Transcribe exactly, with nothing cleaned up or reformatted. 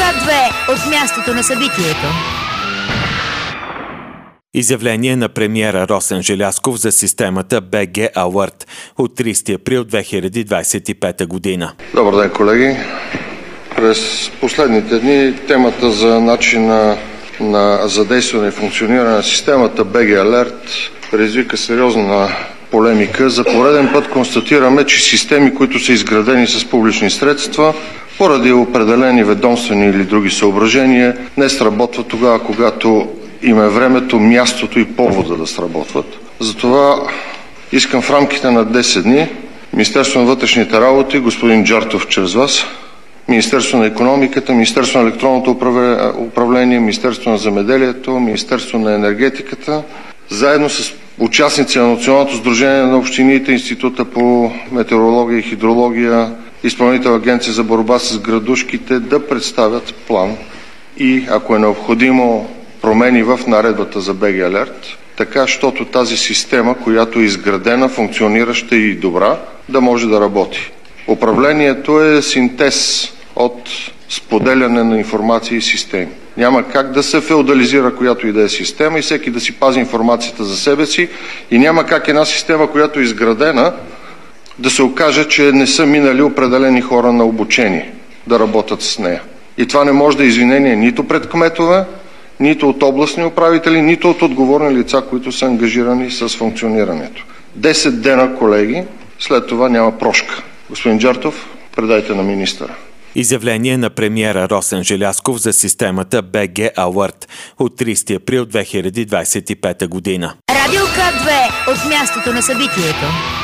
две от мястото на събитието. Изявление на премиера Росен Желязков за системата Б Г Alert от тридесети април две хиляди двадесет и пета година. Добър ден, колеги! През последните дни темата за начина на задействане и функциониране на системата Б Г Alert предизвика сериозна полемика. За пореден път констатираме, че системи, които са изградени с публични средства, поради определени ведомствени или други съображения, не сработват тогава, когато им е времето, мястото и повода да сработват. Затова искам в рамките на десет дни Министерството на вътрешните работи, господин Джартов чрез вас, Министерството на икономиката, Министерството на електронното управление, Министерството на земеделието, Министерството на енергетиката, заедно с участници на Националното сдружение на общините, Института по метеорология и хидрология, Изпълнителна агенция за борба с градушките да представят план и, ако е необходимо, промени в наредбата за Б Г Alert, така, щото тази система, която е изградена, функционираща и добра, да може да работи. Управлението е синтез от споделяне на информация и системи. Няма как да се феодализира която и да е система и всеки да си пази информацията за себе си и няма как една система, която е изградена, да се окаже, че не са минали определени хора на обучение да работят с нея. И това не може да е извинение нито пред кметове, нито от областни управители, нито от отговорни лица, които са ангажирани с функционирането. Десет дена, колеги, след това няма прошка. Господин Джартов, предайте на министъра. Изявление на премиера Росен Желязков за системата Б Г Alert от тридесети април две хиляди двадесет и пета година. Радио К две от мястото на събитието.